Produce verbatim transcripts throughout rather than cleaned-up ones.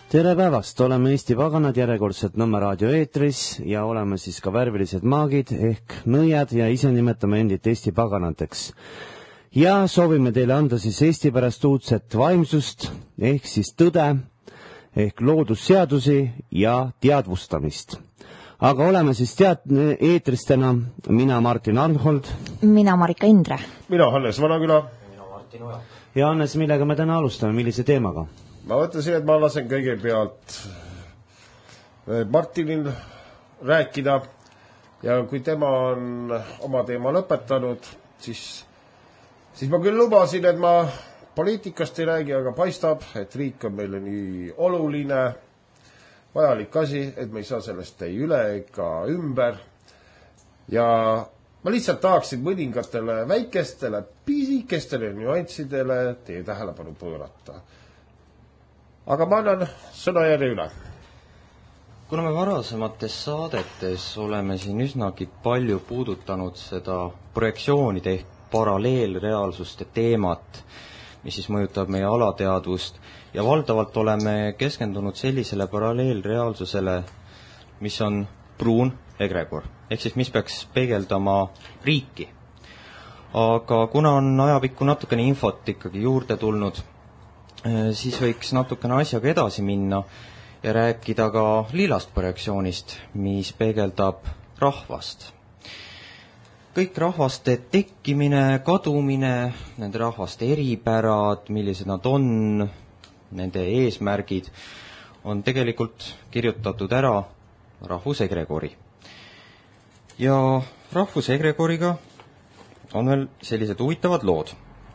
Tere päevast, oleme Eesti Paganad järjekordselt Nõmme raadio eetris ja oleme siis ka värvilised maagid ehk nõiad ja ise nimetame endit Eesti Paganateks. Ja soovime teile anda siis Eesti pärast uudset vaimsust ehk siis tõde ehk loodusseadusi ja teadvustamist. Aga oleme siis tead- eetristena mina Martin Arnhold, mina Marika Indre, mina Hannes Vanaküla ja mina Martin Oja. Ja Hannes, millega me täna alustame, millise teemaga? Ma mõtlesin, et ma lasen kõigepealt Martinil rääkida ja kui tema on oma teema lõpetanud, siis, siis ma küll lubasin, et ma poliitikast ei räägi, aga paistab, et riik on meile nii oluline, vajalik asi, et me ei saa sellest ei üle ega ümber. Ja ma lihtsalt tahaksin mõningatele väikestele, pisikestele nüanssidele teie tähelepanu pöörata. Aga ma annan sõna järje üle. Kuna me varasemates saadetes oleme siin üsnagi palju puudutanud seda projektsioonide ehk paralleelreaalsuste teemat, mis siis mõjutab meie alateadvust, ja valdavalt oleme keskendunud sellisele paralleelreaalsusele, mis on pruun egregor, ehk siis mis peaks peegeldama riiki. Aga kuna on ajapikku natukene infot ikkagi juurde tulnud, siis võiks natukene asjaga edasi minna ja rääkida ka lillast projektsioonist, mis peegeldab rahvast. Kõik rahvaste tekkimine, kadumine, nende rahvaste eripärad, millised nad on, nende eesmärgid, on tegelikult kirjutatud ära rahvusegregori. Ja rahvusegregoriga on veel sellised huvitavad lood.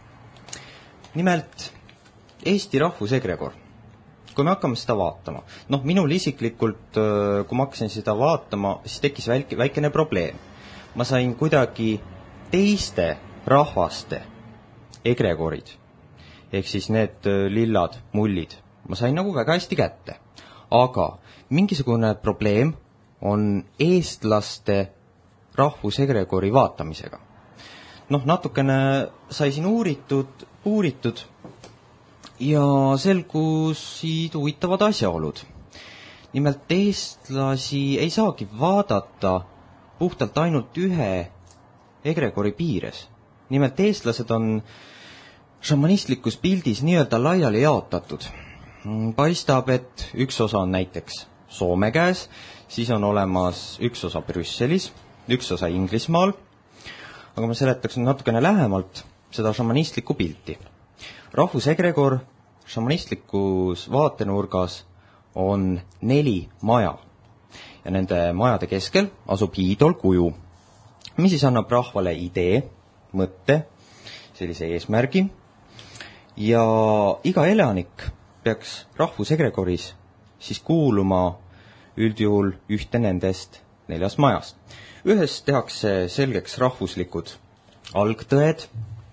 Nimelt Eesti rahvusegregor. Kui me hakkame seda vaatama, noh minul isiklikult, kui ma hakkasin seda vaatama, siis tekkis väike, väikene probleem. Ma sain kuidagi teiste rahvaste egregorid, ehk siis need lillad, mullid, ma sain nagu väga hästi kätte. Aga mingisugune probleem on eestlaste rahvusegregori vaatamisega. Noh, natukene sai siin uuritud, uuritud ja selgusid huvitavad asjaolud. Nimelt eestlasi ei saagi vaadata puhtalt ainult ühe egregori piires. Nimelt eestlased on šamanistlikus pildis nii-öelda laiali jaotatud. Paistab, et üks osa on näiteks Soome käes, siis on olemas üks osa Brüsselis, üks osa Inglismaal, aga ma seletaks natukene lähemalt seda šamanistlikku pilti. Rahvusegregor šamanistlikus vaatenurgas on neli maja ja nende majade keskel asub hiidol kuju, mis siis annab rahvale idee, mõtte, sellise eesmärgi ja iga elanik peaks rahvusegregoris siis kuuluma üldjuhul ühte nendest neljast majast. Ühes tehakse selgeks rahvuslikud algtõed,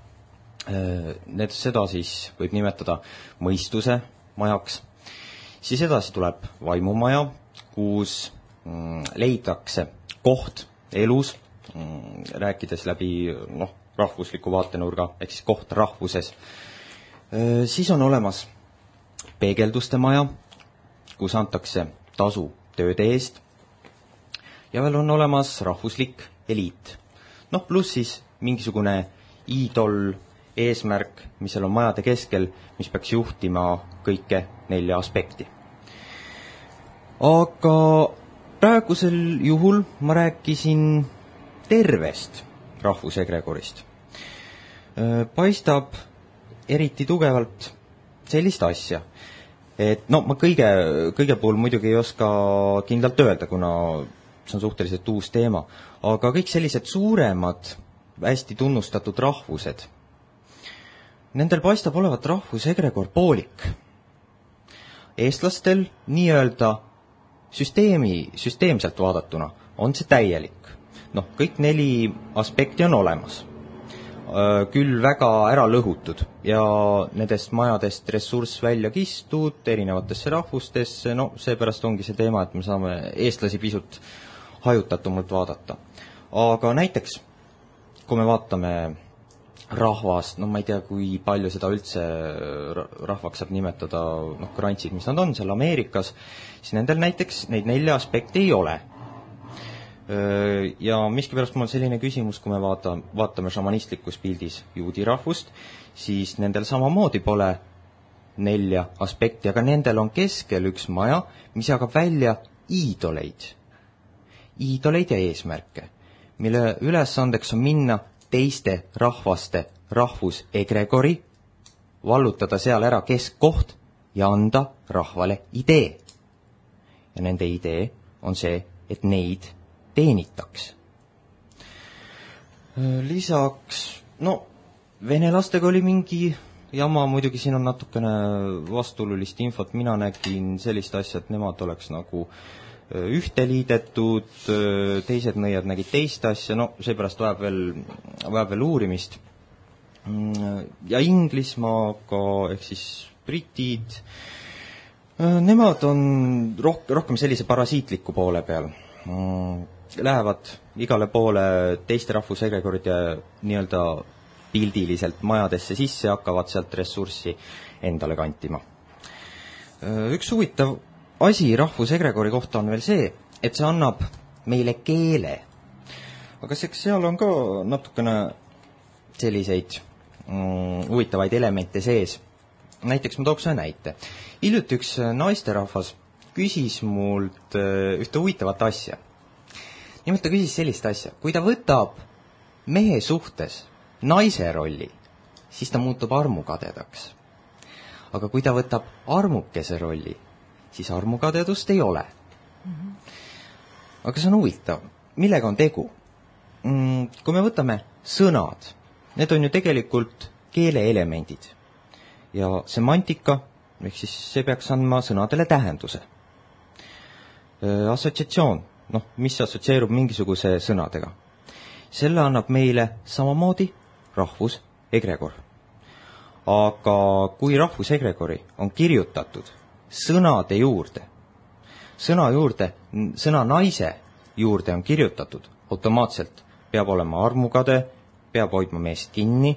need seda siis võib nimetada mõistuse majaks, siis edasi tuleb vaimumaja, kus leidakse koht elus, rääkides läbi noh, rahvusliku vaatenurga, ehk siis koht rahvuses. Siis on olemas peegelduste maja, kus antakse tasu tööde eest ja veel on olemas rahvuslik eliit. Noh, pluss siis mingisugune iidol eesmärk, mis seal on majade keskel, mis peaks juhtima kõike nelja aspekti. Aga praegusel juhul ma rääkisin tervest rahvusegregorist. Paistab eriti tugevalt sellist asja, et no ma kõige, kõige puhul muidugi ei oska kindlalt öelda, kuna see on suhteliselt uus teema, aga kõik sellised suuremad, hästi tunnustatud rahvused, nendel paistab olevat rahvusegregor poolik. Eestlastel nii-öelda süsteemi, süsteemselt vaadatuna on see täielik. Noh, kõik neli aspekti on olemas. Küll väga ära lõhutud ja nendest majadest ressurss välja kistud erinevatesse rahvustesse, no seepärast ongi see teema, et me saame eestlasi pisut hajutatumalt vaadata. Aga näiteks, kui me vaatame rahvast, no ma ei tea, kui palju seda üldse rahvaks saab nimetada, noh, grantsid, mis nad on seal Ameerikas, siis nendel näiteks neid nelja aspekti ei ole. Ja miskipärast mul on selline küsimus, kui me vaata, vaatame šamanistlikus pildis juudi rahvust, siis nendel samamoodi pole nelja aspekti, aga nendel on keskel üks maja, mis jagab välja iidoleid. Iidoleid ja eesmärke, mille ülesandeks on minna teiste rahvaste rahvusegregori, vallutada seal ära keskkoht ja anda rahvale idee. Ja nende idee on see, et neid teenitaks. Lisaks, no, venelastega oli mingi jama, muidugi siin on natukene vastuolulist infot, mina nägin sellist asja, et nemad oleks nagu ühte liidetud, teised nõiad nägid teist asja, no seepärast vajab veel, vajab veel uurimist. Ja Inglismaaga, ehk siis britid, nemad on roh- rohkem sellise parasiitliku poole peal. Lähevad igale poole teiste rahvusegregoride nii-öelda pildiliselt majadesse sisse ja hakkavad sealt ressurssi endale kantima. Üks huvitav asi rahvusegregori kohta on veel see, et see annab meile keele. Aga seal on ka natukene selliseid mm, huvitavaid elemente sees. Näiteks ma tooks ühe näite. Hiljuti üks naisterahvas küsis mult ühte huvitavat asja. Nimelt ta küsis sellist asja. Kui ta võtab mehe suhtes naise rolli, siis ta muutub armukadedaks. Aga kui ta võtab armukese rolli, siis armukadedust ei ole. Mm-hmm. Aga see on huvitav. Millega on tegu? Mm, kui me võtame sõnad, need on ju tegelikult keeleelemendid. Ja semantika, ehk siis see peaks andma sõnadele tähenduse. Assotsiatsioon, noh, mis assotsieerub mingisuguse sõnadega. Selle annab meile samamoodi rahvusegregor. Aga kui rahvusegregori on kirjutatud sõnade juurde, sõna juurde, sõna naise juurde on kirjutatud, automaatselt peab olema armukade, peab hoidma meest kinni,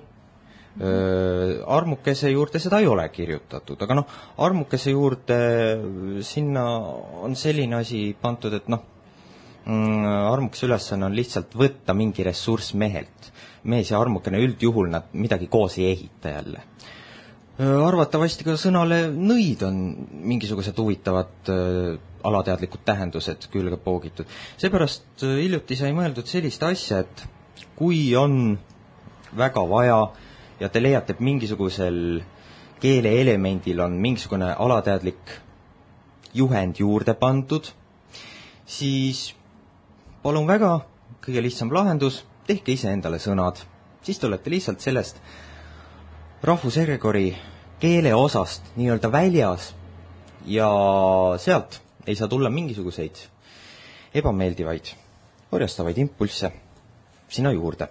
armukese juurde seda ei ole kirjutatud, aga noh, armukese juurde sinna on selline asi pantud, et noh, armukese ülesanne on lihtsalt võtta mingi ressurss mehelt. Mees ja armukene üldjuhul nad midagi koos ei ehita jälle. Arvatavasti ka sõnale nõid on mingisugused huvitavad alateadlikud tähendused külge poogitud. Seepärast hiljuti sai mõeldud sellist asja, et kui on väga vaja ja te leiate, et mingisugusel keeleelemendil on mingisugune alateadlik juhend juurde pandud, siis palun väga, kõige lihtsam lahendus, tehke ise endale sõnad. Siis te olete lihtsalt sellest rahvusegregori keele osast nii-öelda väljas ja sealt ei saa tulla mingisuguseid ebameeldivaid, orjastavaid impulsse sinna juurde.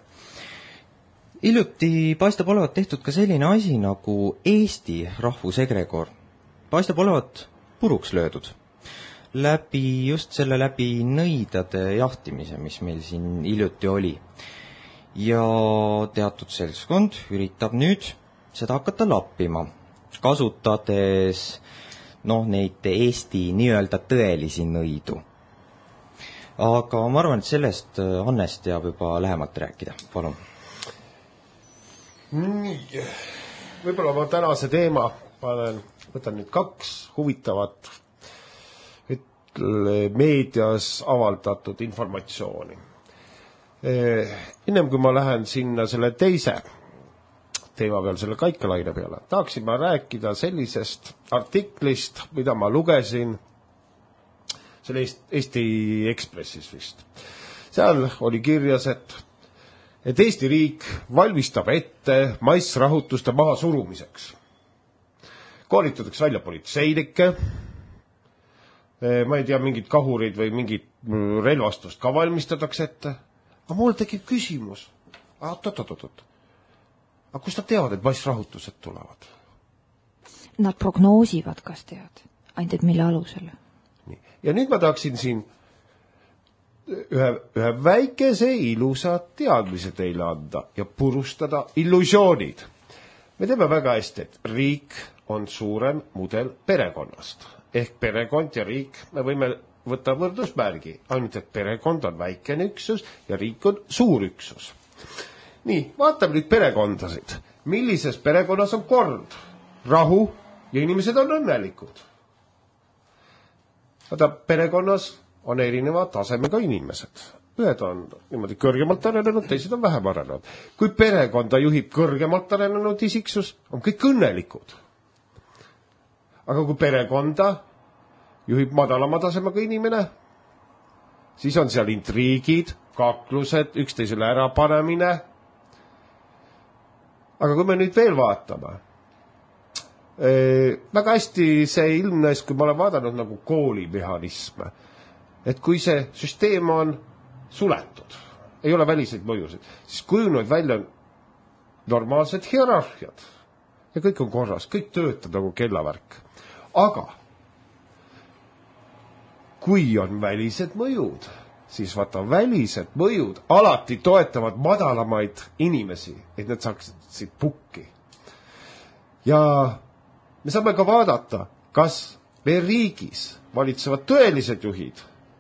Hiljuti paistab olevat tehtud ka selline asi nagu Eesti rahvusegregor. Paistab olevat puruks löödud. Läbi, just selle läbi nõidade jahtimise, mis meil siin hiljuti oli. Ja teatud seltskond üritab nüüd seda hakata lappima, kasutades noh, neid Eesti nii-öelda tõelisi nõidu. Aga ma arvan, et sellest Hannes teab juba lähemalt rääkida. Palun. Nii, võib-olla ma tänase teema panen, võtan nüüd kaks huvitavat meedias avaldatud informatsiooni. Ennem kui ma lähen sinna selle teise teema peal, selle kaikalaine peale, tahaksin ma rääkida sellisest artiklist, mida ma lugesin selle Eesti Ekspressis vist. Seal oli kirjas, et et Eesti riik valmistab ette massrahutuste maha surumiseks. Koolitatakse välja politseilikke, ma ei tea, mingid kahurid või mingid relvastust ka valmistatakse ette. Aga mul tekib küsimus. Oot, oot, oot, oot. Aga kust nad teavad, et massrahutused tulevad? Nad prognoosivad, kas tead. Ainult, et mille alusel. Nii. Ja nüüd ma tahaksin siin ühe, ühe väikese ilusa teadmise teile anda ja purustada illusioonid. Me teeme väga hästi, et riik on suurem mudel perekonnast. Ehk perekond ja riik, me võime võtta võrdusmärgi, ainult et perekond on väikene üksus ja riik on suur üksus. Nii, vaatame nüüd perekondasid. Millises perekonnas on kord, rahu ja inimesed on õnnelikud? Vaata, perekonnas on erineva tasemega inimesed. Ühed on niimoodi kõrgemalt arenenud, teised on vähem arenenud. Kui perekonda juhib kõrgemalt arenenud isiksus, on kõik õnnelikud. Aga kui perekonda juhib madalama tasemega inimene, siis on seal intriigid, kaklused, üksteisele ärapanemine. Aga kui me nüüd veel vaatame, väga hästi see ilmnes, kui ma olen vaadanud nagu koolimehhanisme, et kui see süsteem on suletud, ei ole väliseid mõjusid, siis kujunevad välja normaalsed hierarhiad ja kõik on korras, kõik töötab nagu kellavärk. Aga kui on välised mõjud, siis vaata välised mõjud alati toetavad madalamaid inimesi, et need saaksid pukki. Ja me saame ka vaadata, kas meie riigis valitsevad tõelised juhid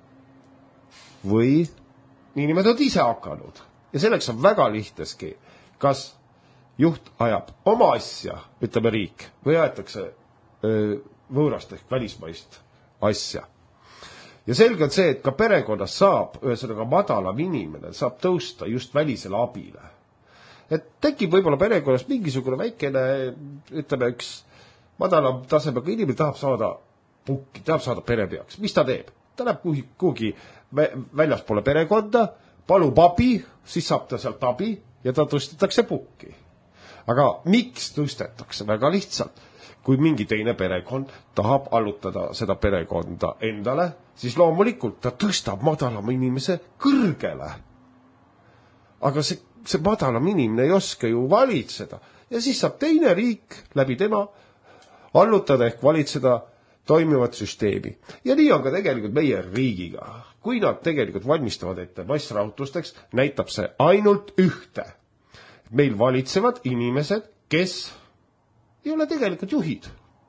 või niinimetatud ise hakanud. Ja selleks on väga lihteski, kas juht ajab oma asja, ütleme riik, või aetakse öö, võõrast ehk välismaist asja. Ja selge on see, et ka perekonnas saab, ühesõnaga madalam inimene saab tõusta just välisele abile. Et tekib võib-olla perekonnas mingisugune väikene, ütleme üks madalam tasemega inimene tahab saada pukki, tahab saada perepeaks. Mis ta teeb? Ta läheb kuhugi väljaspoole perekonda, palub abi, siis saab ta sealt abi ja ta tõstetakse pukki. Aga miks tõstetakse? Väga lihtsalt. Kui mingi teine perekond tahab allutada seda perekonda endale, siis loomulikult ta tõstab madalama inimese kõrgele. Aga see, see madalam inimene ei oska ju valitseda. Ja siis saab teine riik läbi tema allutada ehk valitseda toimivat süsteemi. Ja nii on ka tegelikult meie riigiga. Kui nad tegelikult valmistavad ette massrahutusteks, näitab see ainult ühte. Meil valitsevad inimesed, kes ei ole tegelikult juhid.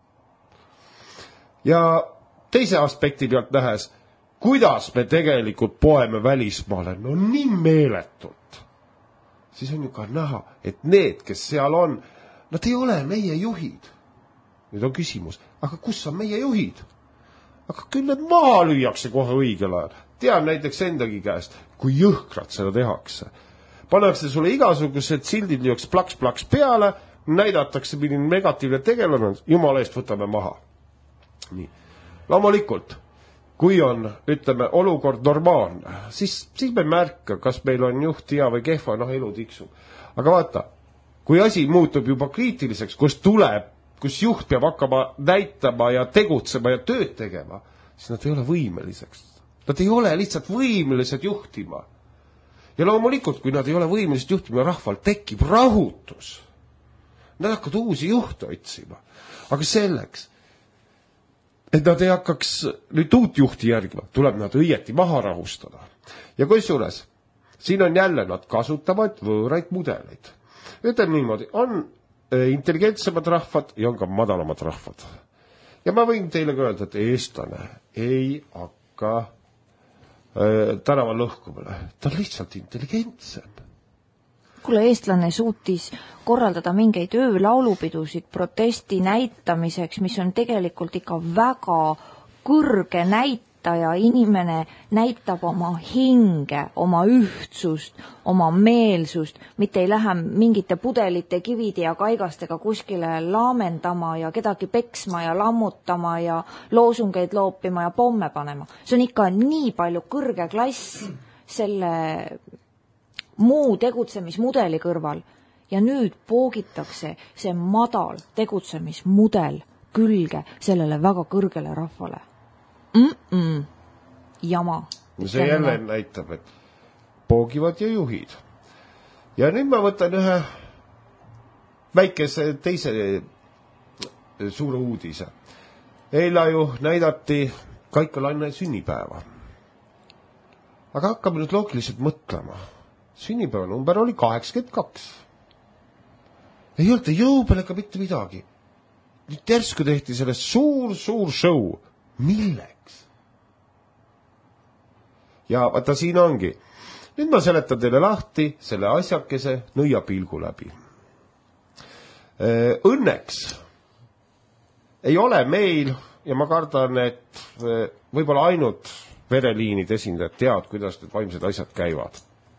Ja teise aspekti pealt nähes, kuidas me tegelikult poeme välismaale, no nii meeletult. Siis on ju ka näha, et need, kes seal on, nad ei ole meie juhid. Nüüd on küsimus, aga kus on meie juhid? Aga küll need maha lüüakse kohe õigel ajal. Tean näiteks endagi käest, kui jõhkrad seda tehakse. Pannakse sulle igasugused sildid lüüaks plaks-plaks peale, näidatakse milline negatiivne tegelane, jumala eest võtame maha. Nii. Loomulikult, kui on, ütleme, olukord normaalne, siis, siis me märka, kas meil on juht hea või kehva, noh, elu tiksub. Aga vaata, kui asi muutub juba kriitiliseks, kus tuleb, kus juht peab hakkama näitama ja tegutsema ja tööd tegema, siis nad ei ole võimeliseks. Nad ei ole lihtsalt võimelised juhtima. Ja loomulikult, kui nad ei ole võimelised juhtima, rahval tekib rahutus. Nad hakkavad uusi juhte otsima. Aga selleks, et nad ei hakkaks nüüd uut juhti järgima, tuleb nad õieti maha rahustada. Ja kusjuures, siin on jälle nad kasutavad võõraid mudeleid. Ütleme niimoodi, on intelligentsemad rahvad ja on ka madalamad rahvad. Ja ma võin teile öelda, et eestlane ei hakka äh, tänaval lõhkumine. Ta on lihtsalt intelligentsem. Kuule, eestlane suutis korraldada mingeid öölaulupidusid protesti näitamiseks, mis on tegelikult ikka väga kõrge näitaja. Inimene näitab oma hinge, oma ühtsust, oma meelsust, mitte ei lähe mingite pudelite, kivide ja kaigastega kuskile laamendama ja kedagi peksma ja lammutama ja loosungeid loopima ja pomme panema. See on ikka nii palju kõrge klass selle muu tegutsemismudeli kõrval ja nüüd poogitakse see madal tegutsemismudel külge sellele väga kõrgele rahvale. Mm-mm. Jama. See jälle näitab, et poogivad ja juhid. Ja nüüd ma võtan ühe väikese teise suure uudise. Eila ju näidati Kaikalanne sünnipäeva. aga hakkame nüüd loogiliselt mõtlema. Sünnipäeva number oli kaheksakümmend kaks. Ei olnud jõu peal ega mitte midagi. Nüüd järsku tehti sellest suur, suur show. Milleks? Ja vaata siin ongi. Nüüd ma seletan teile lahti selle asjakese nõiapilgu läbi. Õnneks ei ole meil, ja ma kardan, et võib-olla ainult vereliinid esindajad teavad, kuidas need vaimsed asjad käivad.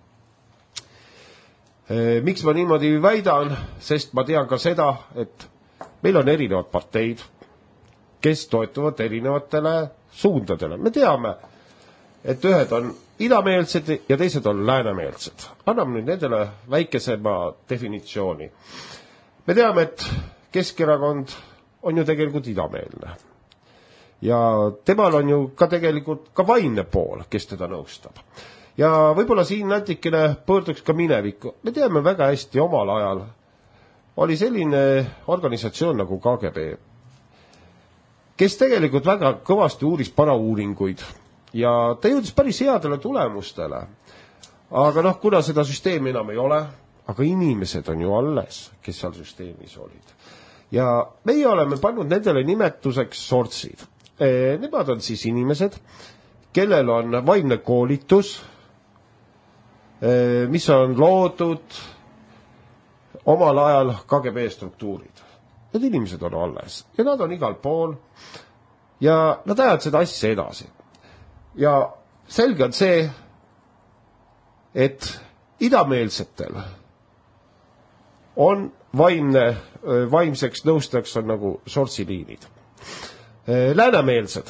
Miks ma niimoodi väidan? Sest ma tean ka seda, et meil on erinevad parteid, kes toetuvad erinevatele suundadele. Me teame, et ühed on idameelsed ja teised on läänemeelsed. Anname nüüd nendele väikesema definitsiooni. Me teame, et Keskerakond on ju tegelikult idameelne. Ja temal on ju ka tegelikult ka vaimne pool, kes teda nõustab. Ja võib-olla siin natikene pöörduks ka minevikku. Me teame väga hästi omal ajal. Oli selline organisatsioon nagu K G B, kes tegelikult väga kõvasti uuris parauuringuid ja ta jõudis päris headele tulemustele. Aga noh, kuna seda süsteemi enam ei ole, aga inimesed on ju alles, kes seal süsteemis olid. Ja meie oleme pannud nendele nimetuseks sortsid. Nemad on siis inimesed, kellel on vaimne koolitus, mis on loodud omal ajal K G B struktuurid. Need inimesed on alles ja nad on igal pool ja nad ajavad seda asja edasi. Ja selge on see, et idameelsetel on vaimne, vaimseks nõustajaks on nagu sortsiliinid. Läänemeelsed.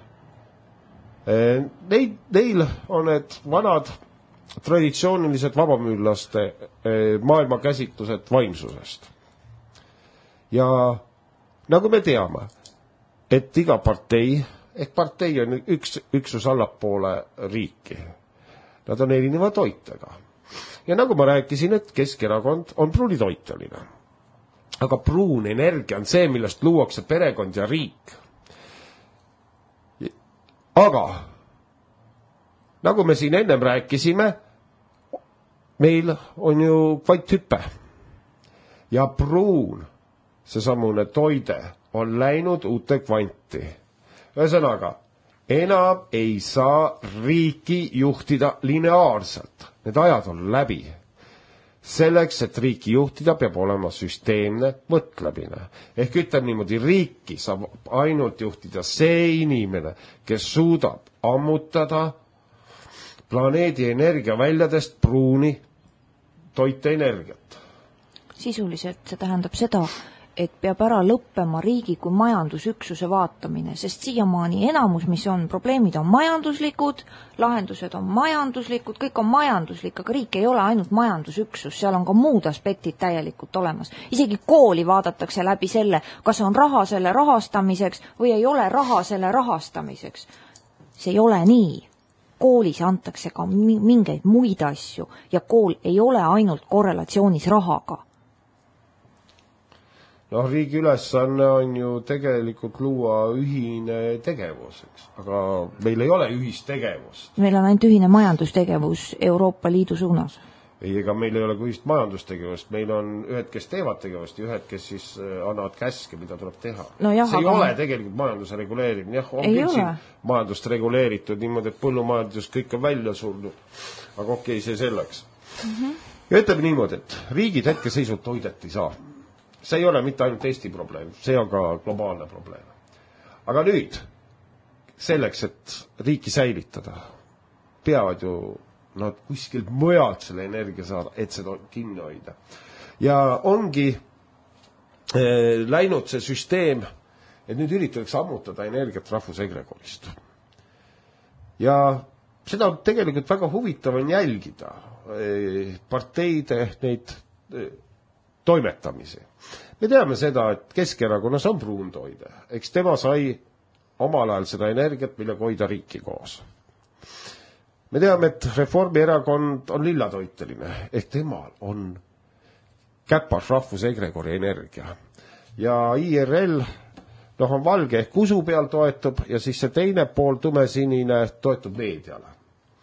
Neid, neil on need vanad traditsioonilised vabamüüllaste maailmakäsitlused vaimsusest. Ja nagu me teame, et iga partei, ehk partei on üks, üksus allapoole riiki. Nad on erineva toitega. Ja nagu ma rääkisin, et Keskerakond on pruunitoiteline. Aga pruun energia on see, millest luuakse perekond ja riik. Aga nagu me siin ennem rääkisime, meil on ju kvanthüppe. Ja pruun, seesamune toide, on läinud uute kvanti. Ühesõnaga, enam ei saa riiki juhtida lineaarselt. Need ajad on läbi. Selleks, et riiki juhtida, peab olema süsteemne mõtlemine. Ehk ütleb niimoodi, riiki saab ainult juhtida see inimene, kes suudab ammutada planeedi energiaväljadest pruuni toite energiat. Sisuliselt see tähendab seda, et peab ära lõppema riigi kui majandusüksuse vaatamine, sest siiamaani enamus, mis on, probleemid on majanduslikud, lahendused on majanduslikud, kõik on majanduslik, aga riik ei ole ainult majandusüksus, seal on ka muud aspektid täielikult olemas. Isegi kooli vaadatakse läbi selle, kas on raha selle rahastamiseks või ei ole raha selle rahastamiseks. See ei ole nii. Koolis antakse ka mingeid muid asju ja kool ei ole ainult korrelatsioonis rahaga. Noh, riigi ülesanne on ju tegelikult luua ühine tegevus, eks? Aga meil ei ole ühist tegevust. Meil on ainult ühine majandustegevus Euroopa Liidu suunas. Ei, ega meil ei ole ka ühist majandustegevust. Meil on ühed, kes teevad tegevust ja ühed, kes siis annavad käske, mida tuleb teha. No jah, see ei aga... ole tegelikult majanduse reguleerimine. Jah, on küll siin majandust reguleeritud niimoodi, et põllumajandus kõik on välja surnud. Aga okei, see selleks. Mm-hmm. Ja ütleme niimoodi, et riigid hetkeseisult toidet ei saa. See ei ole mitte ainult Eesti probleem, see on ka globaalne probleem. Aga nüüd, selleks, et riiki säilitada, peavad ju nad kuskil mujalt selle energia saada, et seda kinni hoida. Ja ongi eh, läinud see süsteem, et nüüd üritatakse ammutada energiat rahvusegregorist. Ja seda on tegelikult väga huvitav on jälgida eh, parteide neid eh, toimetamisi. Me teame seda, et Keskerakonnas on pruuntoide. Eks tema sai omal ajal seda energiat, millega hoida riiki koos. Me teame, et Reformierakond on lillatoiteline, ehk temal on käpas rahvusegregori energia. Ja I R L noh, on valge ehk usu peal toetub ja siis see teine pool tumesinine toetub meediale.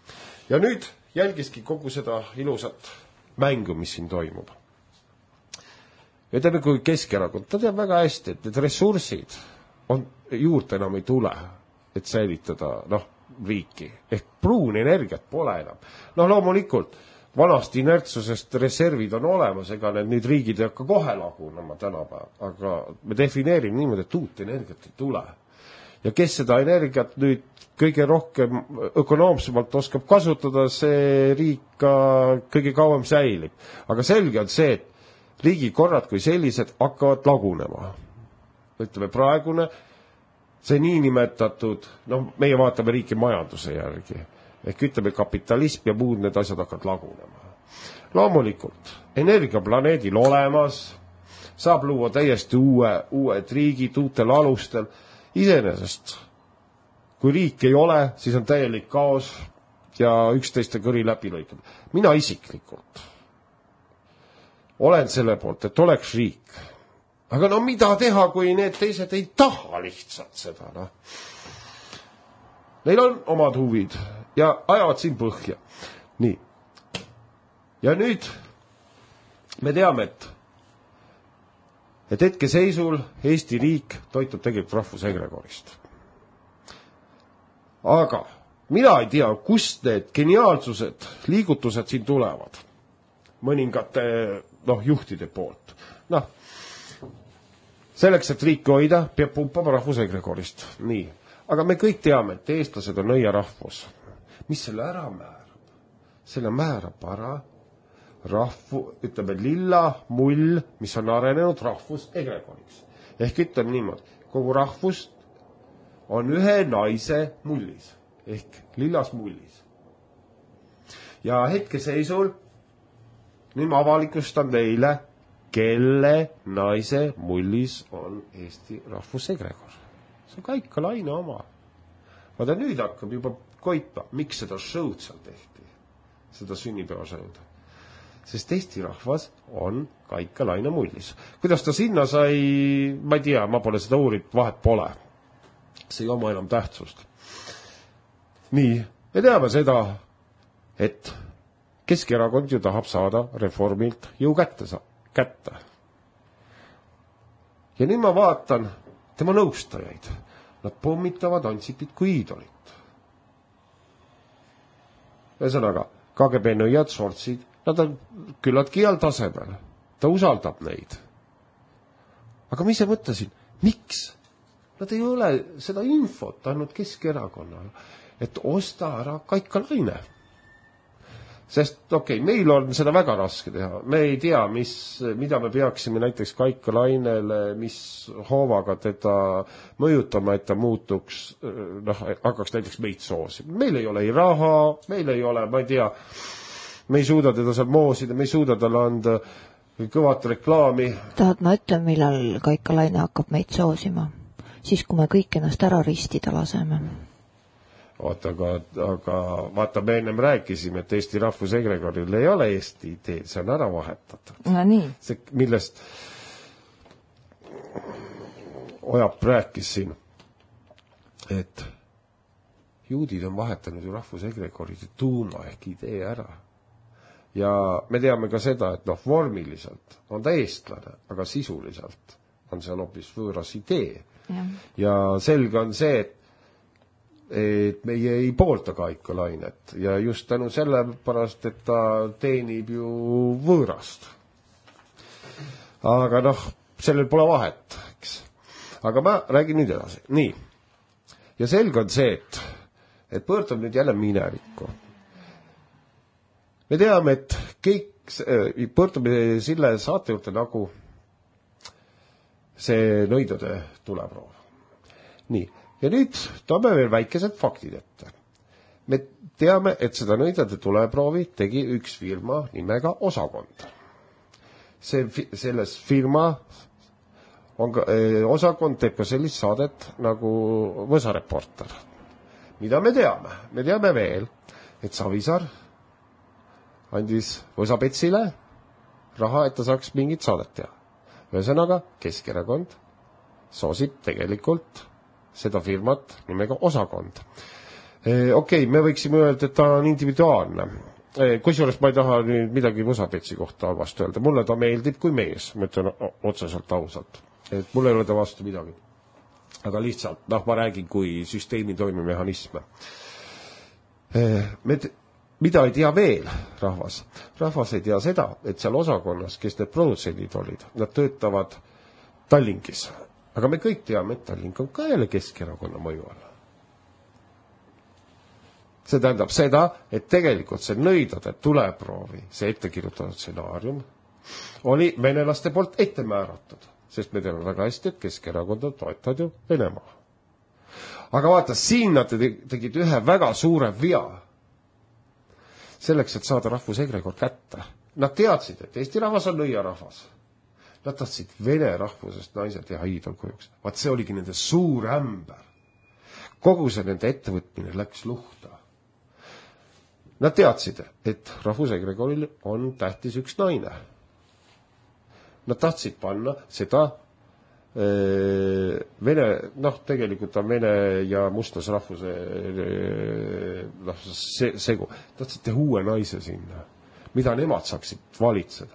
ja nüüd jälgiski kogu seda ilusat mängu, mis siin toimub. Ja teame, kui Keskerakond, ta teab väga hästi, et need ressursid on, juurde enam ei tule, et säilitada, noh, riiki. Ehk pruun energiat pole enam. Noh, loomulikult, vanast inertsusest reservid on olemas, ega need nüüd riigid ei hakka kohe lagunema tänapäeval, aga me defineerime niimoodi, et uut energiat ei tule. Ja kes seda energiat nüüd kõige rohkem ökonoomsemalt oskab kasutada, see riik ka kõige kauem säilib. Aga selge on see, et riigikorrad kui sellised hakkavad lagunema. Ütleme praegune, see niinimetatud, noh, meie vaatame riiki majanduse järgi, ehk ütleme kapitalism ja muud need asjad hakkavad lagunema. Loomulikult, energiaplaneedil olemas, saab luua täiesti uue, uued riigid uutel alustel. Iseenesest, kui riik ei ole, siis on täielik kaos ja üksteiste kõri läbi lõikab. Mina isiklikult olen selle poolt, et oleks riik. Aga no mida teha, kui need teised ei taha lihtsalt seda, noh. Neil on omad huvid ja ajavad siin põhja. Nii. Ja nüüd me teame, et et hetke seisul Eesti riik toitub tegelikult rahvusegregorist. Aga mina ei tea, kust need geniaalsused, liigutused siin tulevad. Mõningate, noh, juhtide poolt. Noh, selleks, et riiki hoida, peab pumpama rahvusegregorist. Nii. Aga me kõik teame, et eestlased on nõia rahvus. Mis selle ära määrab? Selle määrab ära rahvu, ütleme lilla mull, mis on arenenud rahvusegregoriks. Ehk ütleme niimoodi, kogu rahvust on ühe naise mullis. Ehk lillas mullis. Ja hetke seisul nüüd ma avalikustan teile, kelle naise mullis on Eesti rahvusegregor. See on Kaika Laine oma. Vaata nüüd hakkab juba koitma, miks seda showd seal tehti, seda sünnipäeva showd. Sest Eesti rahvas on Kaika Laine mullis. Kuidas ta sinna sai, ma ei tea, ma pole seda uurit, vahet pole. See ei oma enam tähtsust. Nii, me teame seda, et Keskerakond ju tahab saada reformilt jõu kätte, kätte. Ja nüüd ma vaatan tema nõustajaid. Nad pommitavad Ansipit kui iidolit. Ühesõnaga, K G B nõiad, sortsid, nad on küllaltki heal tasemel. Ta usaldab neid. Aga ma ise mõtlesin, miks? Nad ei ole seda infot andnud Keskerakonnale, et osta ära Kaika Laine. Sest okei, okay, meil on seda väga raske teha. Me ei tea, mis, mida me peaksime näiteks Kaika Lainele, mis hoovaga teda mõjutama, et ta muutuks, noh, hakkaks näiteks meid soosi. Meil ei ole ei raha, meil ei ole, ma ei tea, me ei suuda teda seal moosida, me ei suuda talle anda kõvat reklaami. Tahad ma ütlen, millal Kaika Laine hakkab meid soosima? Siis, kui me kõik ennast ära ristida laseme. Oota, aga, aga vaata, me ennem rääkisime, et Eesti rahvusegregoril ei ole Eesti ideed, see on ära vahetatud. No nii. See, millest Ojap rääkis siin, et juudid on vahetanud ju rahvusegregorid tuuma ehk idee ära. Ja me teame ka seda, et noh, vormiliselt on ta eestlane, aga sisuliselt on seal hoopis võõras idee. Ja, ja selge on see, et et meie ei poolta Kaika Lainet ja just tänu selle pärast, et ta teenib ju võõrast. Aga noh, sellel pole vahet, eks. Aga ma räägin nüüd edasi. Nii. Ja selge on see, et, et pöördub nüüd jälle minevikku. Me teame, et kõik pöördume selle saate juurde nagu see nõidade tuleproov. Nii. Ja nüüd toome veel väikesed faktid ette. Me teame, et seda nõidade tuleproovi tegi üks firma nimega Osakond. See, selles firma on ka, eh, Osakond teeb ka sellist saadet nagu Võsareporter. Mida me teame? Me teame veel, et Savisaar andis Võsapetsile raha, et ta saaks mingit saadet teha. Ühesõnaga, Keskerakond soosib tegelikult seda firmat nimega Osakond. okei, okay, me võiksime öelda, et ta on individuaalne. Kusjuures ma ei taha nüüd midagi Musapetsi kohta halvast öelda. Mulle ta meeldib kui mees, ma ütlen otseselt ausalt. Et mulle ei ole ta vastu midagi. Aga lihtsalt, noh, ma räägin kui süsteemi toimimehhanisme. Me t- mida ei tea veel rahvas? Rahvas ei tea seda, et seal osakonnas, kes need produtsendid olid, nad töötavad Tallinkis. Aga me kõik teame, et Tallink on ka jälle Keskerakonna mõju alla. See tähendab seda, et tegelikult see nõidade tuleproovi, see ettekirjutatud stsenaarium, oli venelaste poolt ette määratud, sest me teame väga hästi, et Keskerakonda toetad ju Venemaa. Aga vaata, siin nad tegid ühe väga suure via selleks, et saada rahvusegregor kätte. Nad teadsid, et Eesti rahvas on nõiarahvas. Nad tahtsid vene rahvusest naised teha iidolkujuks. Vaat see oligi nende suur ämber. Kogu see nende ettevõtmine läks luhta. Nad teadsid, et rahvusegregoril on tähtis üks naine. Nad tahtsid panna seda äh, vene, noh, tegelikult on vene ja mustlasrahvuse noh, se, segu. Tahtsid teha uue naise sinna, mida nemad saaksid valitseda.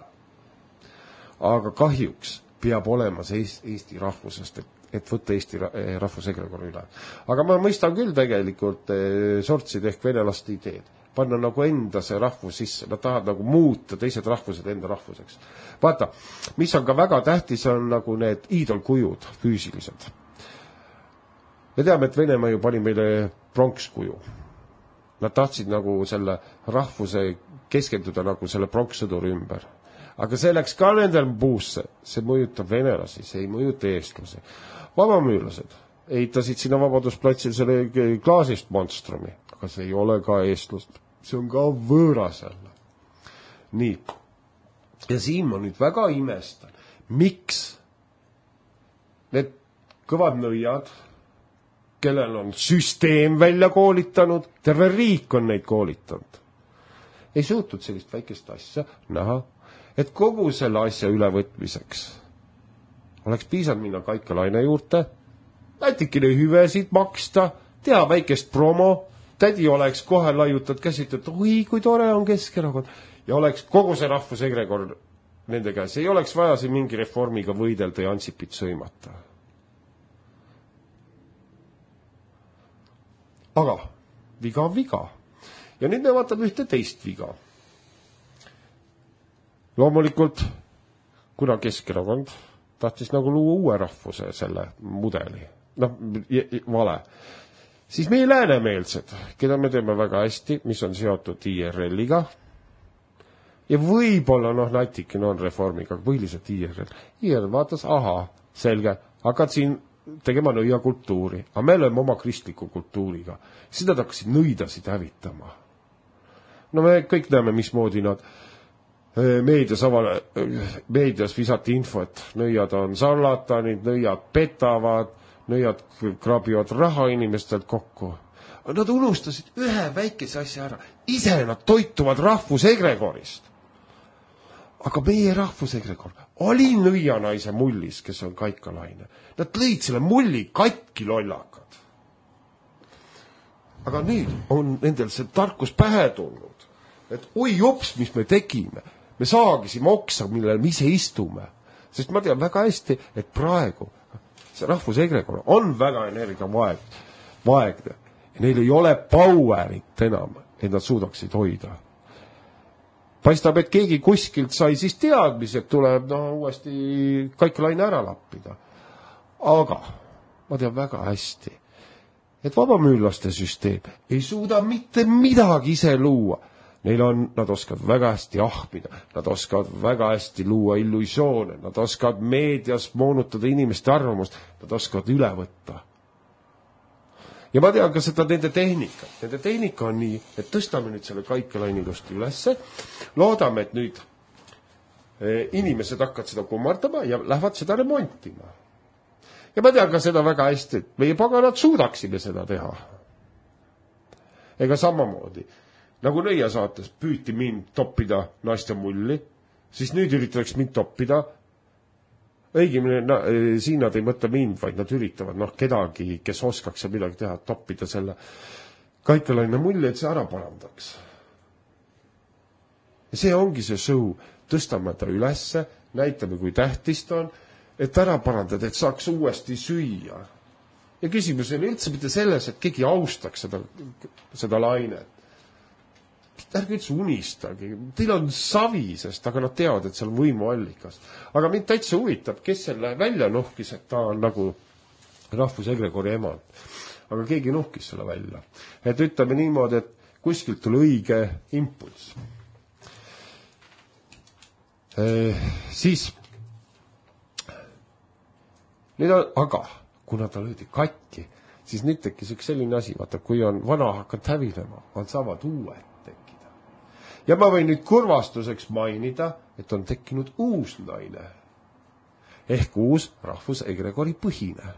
Aga kahjuks peab olema see Eesti rahvusest, et, et võtta Eesti rahvusegregor üle. Aga ma mõistan küll tegelikult äh, sortsid ehk venelaste ideed. Panna nagu enda see rahvus sisse. Nad tahavad nagu muuta teised rahvused enda rahvuseks. Vaata, mis on ka väga tähtis, on nagu need iidolkujud füüsilised. Me teame, et Venemaa ju pani meile pronkskuju. Nad tahtsid nagu selle rahvuse keskenduda nagu selle pronkssõduri ümber. Aga see läks ka nendel puusse. See mõjutab venelasi, see ei mõjuta eestlasi. Vabamüülased ehitasid sinna Vabadusplatsil selle klaasist monstrumi. Aga see ei ole ka eestlust. See on ka võõras jälle. Nii. Ja siin ma nüüd väga imestan. Miks need kõvad nõiad, kellel on süsteem välja koolitanud, terve riik on neid koolitanud, ei suutnud sellist väikest asja näha, et kogu selle asja ülevõtmiseks oleks piisanud minna Kaikalaine juurde, nätikene hüvesid maksta, teha väikest promo, tädi oleks kohe laiutad käsitud, oi, kui tore on Keskerakond, ja oleks kogu see rahvusegregor nende käes. Ei oleks vaja siin mingi reformiga võidelda ja Ansipit sõimata. Aga viga on viga. Ja nüüd me vaatame ühte teist viga. Loomulikult, kuna Keskerakond tahtis nagu luua uue rahvuse selle mudeli, noh, vale, siis meie läänemeelsed, keda me teeme väga hästi, mis on seotud I R L-iga, ja võib-olla noh, natikene on reformiga, põhiliselt I R L. I R L vaatas, aha, selge, hakkad siin tegema nõia kultuuri, aga me oleme oma kristliku kultuuriga. Siis nad hakkasid nõidasid hävitama. No me kõik näeme, mismoodi nad meedias, avale, meedias visati info, et nõiad on sarlatanid, nõiad petavad, nõiad krabivad raha inimestelt kokku. Nad unustasid ühe väikese asja ära. Ise nad toituvad rahvusegregorist. Aga meie rahvusegregor oli nõianaise mullis, kes on Kaikalaine. Nad lõid selle mulli katki lollakad. Aga nüüd on nendel see tarkus pähe tulnud. Et oi jops, mis me tegime. Me saagisime oksa, millele me ise istume. Sest ma tean väga hästi, et praegu see rahvusegregor on väga energiavaegne. Ja neil ei ole powerit enam, et nad suudaksid hoida. Paistab, et keegi kuskilt sai siis teadmis, et tuleb no, uuesti Kaikalaine ära lappida. Aga ma tean väga hästi, et vabamüürlaste süsteem ei suuda mitte midagi ise luua. Neil on, nad oskavad väga hästi ahmida, nad oskavad väga hästi luua illusioone, nad oskavad meedias moonutada inimeste arvamust, nad oskavad üle võtta. Ja ma tean ka seda nende tehnika. Nende tehnika on nii, et tõstame nüüd selle Kaikalaine ilusti ülesse, loodame, et nüüd inimesed hakkavad seda kummardama ja lähevad seda remontima. Ja ma tean ka seda väga hästi, et meie paganad suudaksime seda teha. Ega samamoodi. Nagu nõia saates püüti mind toppida naiste mulli, siis nüüd üritatakse mind toppida. Õigemini na, siin nad ei mõtle mind, vaid nad üritavad noh, kedagi, kes oskaks midagi teha, toppida selle Kaikelaine mulje, et see ära parandaks. Ja see ongi see show, tõstame ta ülesse, näitame, kui tähtis ta on, et ära parandada, et saaks uuesti süüa. Ja küsimus on üldse mitte selles, et keegi austaks seda, seda lainet. Ärge üldse unistagi. Teil on savi, sest aga nad teavad, et see on võimuallikas. Aga mind täitsa huvitab, kes selle välja nuhkis, et ta on nagu rahvusegregori emand. Aga keegi nuhkis selle välja. Et ütleme niimoodi, et kuskilt tuli õige impuls. Eh, siis nüüd on, aga kuna ta löödi katki, siis nüüd tekkis üks selline asi, vaata, kui on vana hakanud hävilema, on saavad uued tekkida. Ja ma võin nüüd kurvastuseks mainida, et on tekkinud uus naine. Ehk uus rahvusegregori põhine.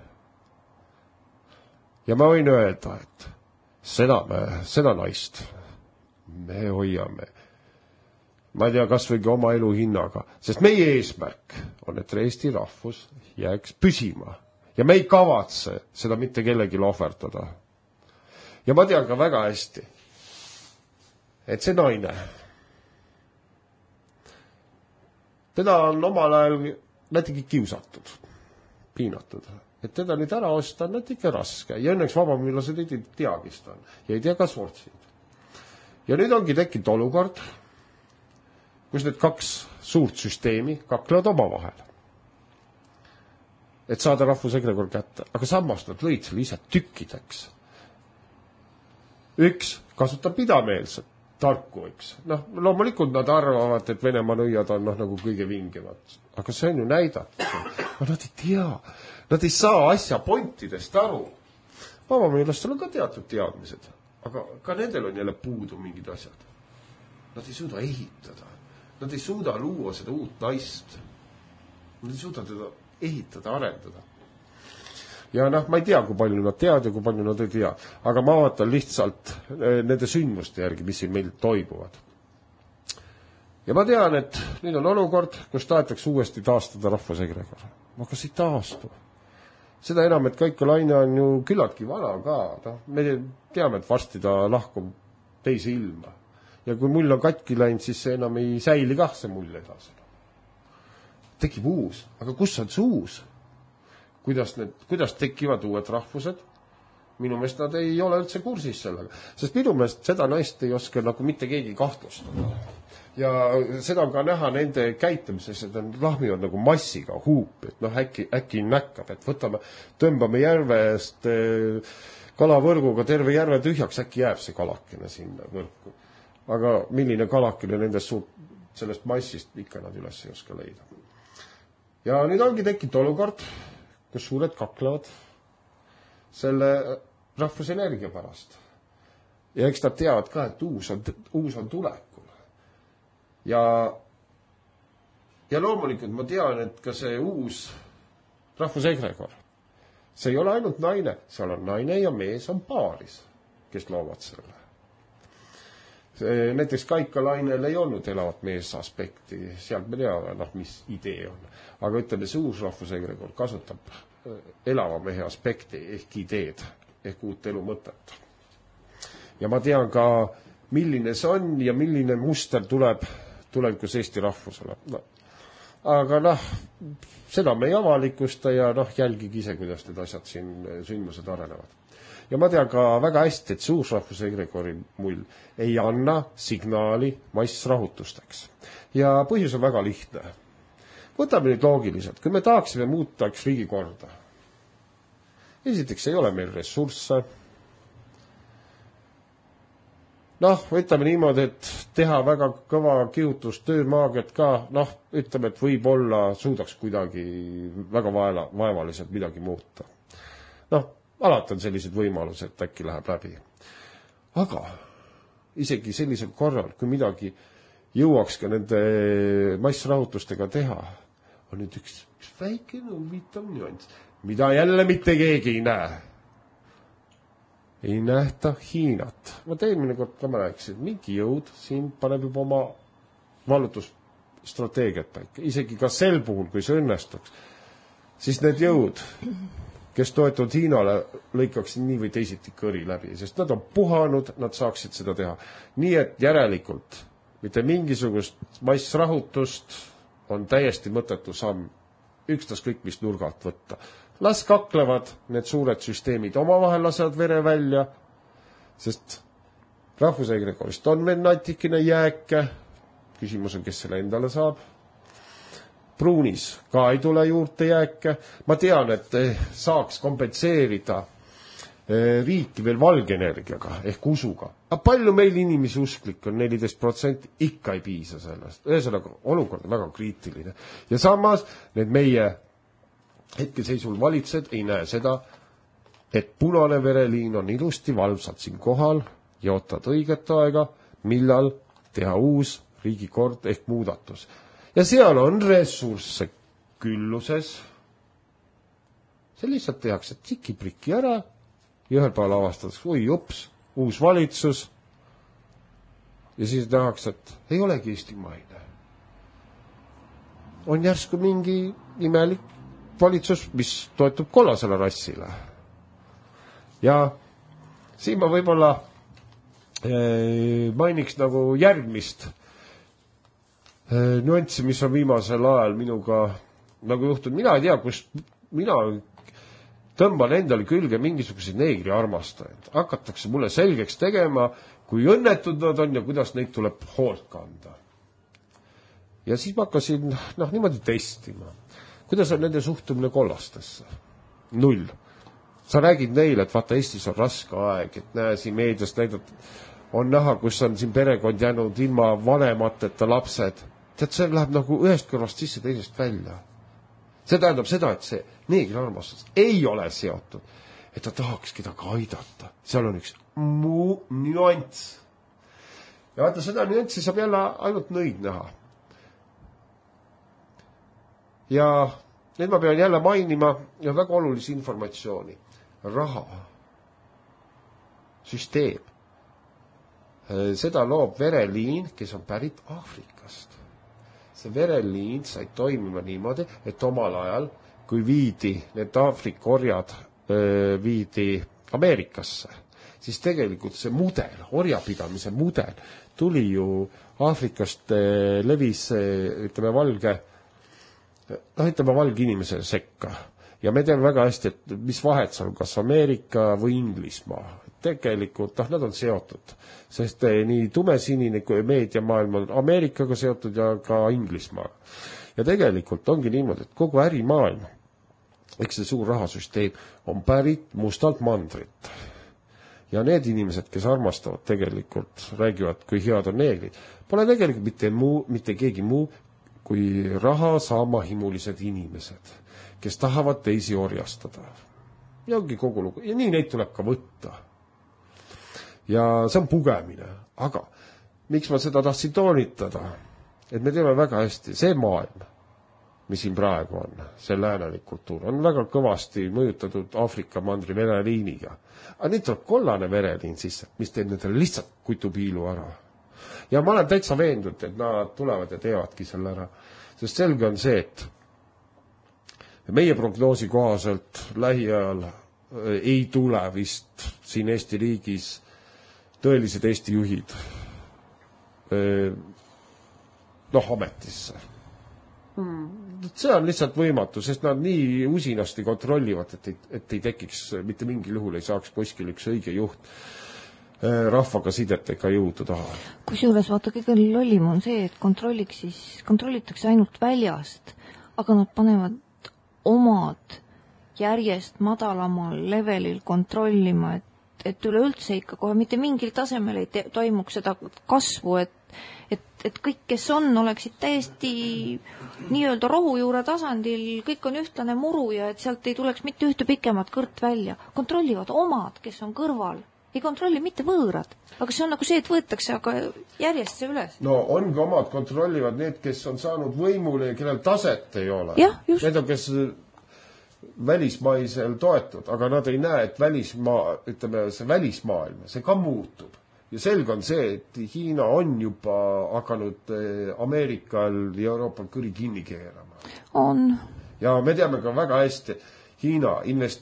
Ja ma võin öelda, et seda, me, seda naist me hoiame. Ma ei tea, kas võigi oma elu hinnaga, sest meie eesmärk on, et Eesti rahvus jääks püsima. Ja me ei kavatse seda mitte kellegi ohverdada. Ja ma tean ka väga hästi, et see naine, teda on omal ajal näitegi kiusatud, piinatud. Et teda nüüd ära osta on näitegi raske. Ja õnneks vabamüürlased ei teagist on. Ja ei tea ka sortsid. Ja nüüd ongi tekkinud olukord, kus need kaks suurt süsteemi kaklevad oma vahel. Et saada rahvusegregor kätte. Aga samas nad lõid selle ise tükkideks. Üks kasutab pidameelset tarku, eks. Noh, loomulikult nad arvavad, et Venemaa nõiad on noh, nagu kõige vingemad. Aga see on ju näidatud. Aga nad ei tea. Nad ei saa asja pointidest aru. Vabamüürlastel on ka teatud teadmised. Aga ka nendel on jälle puudu mingid asjad. Nad ei suuda ehitada. Nad ei suuda luua seda uut naist. Nad ei suuda teda ehitada, arendada. Ja noh, ma ei tea, kui palju nad teavad ja kui palju nad ei tea. Aga ma vaatan lihtsalt nende sündmuste järgi, mis siin meil toimuvad. Ja ma tean, et nüüd on olukord, kus tahetakse uuesti taastada rahvusegregor. Aga see ei taastu. Seda enam, et Kaikelaine on ju küllaltki vana ka. No, me teame, et varsti ta lahkub teise ilma. Ja kui mull on katki läinud, siis see enam ei säili kah see mull edasi. Tekib uus. Aga kus on see uus? Kuidas, need, kuidas tekivad uued rahvused? Minu meelest nad ei ole üldse kursis sellega. Sest minu meelest seda naist ei oska nagu mitte keegi kahtlustada. Ja seda on ka näha nende käitumises, et nad lahmivad nagu massiga huup, et noh, äkki, äkki näkkab, et võtame, tõmbame järvest kalavõrguga terve järve tühjaks, äkki jääb see kalakene sinna võrku. Aga milline kalakene nendest suurt, sellest massist ikka nad üles ei oska leida. Ja nüüd ongi tekkinud olukord, kus suured kaklevad selle rahvusenergia pärast. Ja eks nad teavad ka, et uus on, uus on tulekul. Ja, ja loomulikult ma tean, et ka see uus rahvusegregor, see ei ole ainult naine, seal on naine ja mees on paaris, kes loovad selle. Näiteks Kaikelainel ei olnud elavat mees aspekti, sealt me teame, noh, mis idee on. Aga ütleme, see uus rahvusegregor kasutab elava mehe aspekti ehk ideed, ehk uut elu mõtet. Ja ma tean ka, milline see on ja milline muster tuleb tulevikus Eesti rahvusele. No. Aga noh, seda me ei avalikusta ja noh, jälgigi ise, kuidas need asjad siin sündmused arenevad. Ja ma tean ka väga hästi, et see uus rahvusegregori mull ei anna signaali massrahutusteks. Ja põhjus on väga lihtne. Võtame nüüd loogiliselt, kui me tahaksime muutaks riigikorda. Esiteks ei ole meil ressursse. Noh, ütleme niimoodi, et teha väga kõva kihutus töömaagiat ka, noh, ütleme, et võib-olla suudaks kuidagi väga vaela, vaevaliselt midagi muuta. Noh, alati on sellised võimalused, et äkki läheb läbi. Aga isegi sellisel korral, kui midagi jõuaks ka nende massrahutustega teha, on nüüd üks, üks väike huvitav nüanss, mida jälle mitte keegi ei näe. Ei nähta Hiinat. Ma eelmine kord ka ma rääkisin, et mingi jõud siin paneb juba oma vallutusstrateegiat paika. Isegi ka sel puhul, kui see õnnestuks, siis need jõud, kes toetud Hiinale, lõikaksid nii või teisiti kõri läbi, sest nad on puhanud, nad saaksid seda teha. Nii et järelikult mitte mingisugust massrahutust on täiesti mõttetu samm, ükstas kõik, mis nurgalt võtta. Las kaklevad need suured süsteemid omavahel, lasevad vere välja, sest rahvusegregorist on meil natikene jääke, küsimus on, kes selle endale saab. Pruunis ka ei tule juurde jääke. Ma tean, et saaks kompentseerida riiki veel valgenergiaga ehk usuga. Aga palju meil inimesi usklik on, neliteist protsenti, ikka ei piisa sellest. Ühesõnaga, olukord on väga kriitiline. Ja samas need meie hetkeseisul valitsed ei näe seda, et punane vereliin on ilusti valvsalt siin kohal ja ootad õiget aega, millal teha uus riigikord ehk muudatus. Ja seal on ressursse külluses. See lihtsalt tehakse tiki-priki ära ja ühel päeval avastades, oi ups, uus valitsus. Ja siis nähakse, et ei olegi eestimaine. On järsku mingi imelik valitsus, mis toetub kollasele rassile. Ja siin ma võib-olla mainiks nagu järgmist nüanssi, mis on viimasel ajal minuga nagu juhtud. Mina ei tea, kus mina tõmban endale külge mingisuguseid neegri armastajaid. Hakatakse mulle selgeks tegema, kui õnnetud nad on ja kuidas neid tuleb hoolt kanda. Ja siis ma hakkasin noh, niimoodi testima. Kuidas on nende suhtumine kollastesse? Null. Sa räägid neile, et vaata, Eestis on raske aeg, et näe siin meediast näidata, on näha, kus on siin perekond jäänud ilma vanemateta lapsed. Tead, see läheb nagu ühest kõrvast sisse, teisest välja. See tähendab seda, et see neegri armastus ei ole seotud, et ta tahaks kedagi aidata. Seal on üks muu nüanss. Ja vaata, seda nüanssi saab jälle ainult nõid näha. Ja nüüd ma pean jälle mainima ja väga olulisi informatsiooni. Raha. Süsteem. Seda loob vereliin, kes on pärit Aafrikast. See vereliin sai toimima niimoodi, et omal ajal, kui viidi need Aafrika orjad viidi Ameerikasse, siis tegelikult see mudel, orjapidamise mudel, tuli ju Aafrikast levis, ütleme, valge, noh, ütleme, valge inimese sekka. Ja me teame väga hästi, et mis vahet seal, kas Ameerika või Inglismaa. Tegelikult, noh, nad on seotud, sest nii tumesinine kui meediamaailm on Ameerikaga seotud ja ka Inglismaa. Ja tegelikult ongi niimoodi, et kogu ärimaailm, eks see suur rahasüsteem, on pärit mustalt mandrit. Ja need inimesed, kes armastavad tegelikult, räägivad, kui head on neegrid, pole tegelikult mitte, muu, mitte keegi muu kui raha saama himulised inimesed, kes tahavad teisi orjastada. Ja ongi kogu lugu. Ja nii neid tuleb ka võtta. Ja see on pugemine. Aga miks ma seda tahtsin toonitada? Et me teeme väga hästi. See maailm, mis siin praegu on, see läänelik kultuur, on väga kõvasti mõjutatud Aafrika mandri vereliiniga. Aga nüüd tuleb kollane vereliin sisse, mis teeb nendele lihtsalt kutupiilu ära. Ja ma olen täitsa veendunud, et nad tulevad ja teevadki selle ära. Sest selge on see, et meie prognoosi kohaselt lähiajal ei tule vist siin Eesti riigis tõelised Eesti juhid noh, ametisse. Mm. See on lihtsalt võimatu, sest nad nii usinasti kontrollivad, et ei, et ei tekiks, mitte mingil juhul ei saaks kuskil üks õige juht rahvaga sidetega jõudu taha. Kusjuures vaata, kõige lollim on see, et kontrolliks siis, kontrollitakse ainult väljast, aga nad panevad omad järjest madalamal levelil kontrollima, et, et üleüldse ikka kohe mitte mingil tasemel ei te, toimuks seda kasvu, et, et, et kõik, kes on, oleksid täiesti nii-öelda rohujuure tasandil, kõik on ühtlane muru ja et sealt ei tuleks mitte ühte pikemat kõrt välja. Kontrollivad omad, kes on kõrval. Ei kontrolli mitte võõrad, aga see on nagu see, et võetakse aga järjest see üles. No ongi omad kontrollivad need, kes on saanud võimule ja kellel taset ei ole. Jah, just. Need on, kes välismaisel toetud, aga nad ei näe, et välismaa, ütleme, see välismaailm, see ka muutub. Ja selge on see, et Hiina on juba hakanud Ameerikal ja Euroopal kõri kinni keerama. On. Ja me teame ka väga hästi, Hiina invest-